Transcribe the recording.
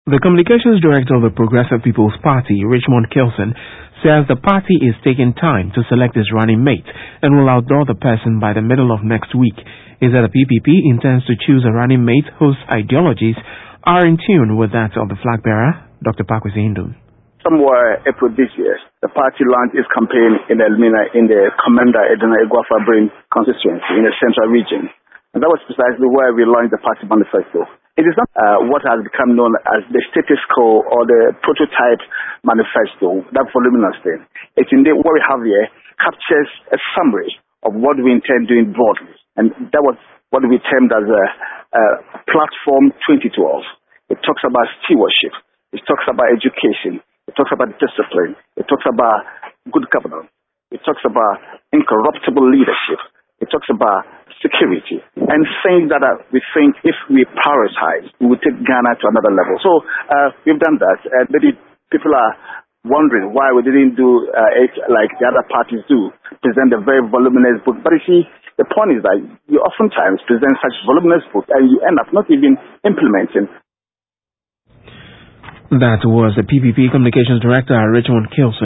The communications director of the Progressive People's Party, Richmond Kilson, says the party is taking time to select its running mate and will outdoor the person by the middle of next week. He said the PPP intends to choose a running mate whose ideologies are in tune with that of the flag bearer, Dr. Pakwesi Indu. Somewhere April this year, the party launched its campaign in Elmina in the Commander Edna Egwafa Brain constituency in the central region. And that was precisely where we launched the party manifesto. It is not what has become known as the status quo or the prototype manifesto, that voluminous thing. It's indeed what we have here captures a summary of what we intend doing broadly. And that was what we termed as a Platform 2012. It talks about stewardship. It talks about education. It talks about discipline. It talks about good governance. It talks about incorruptible leadership. It talks about security and things that we think if we prioritize, we will take Ghana to another level. So we've done that. And maybe people are wondering why we didn't do it like the other parties do, present a very voluminous book. But you see, the point is that you oftentimes present such voluminous book and you end up not even implementing. That was the PPP Communications Director, Richmond Kilson.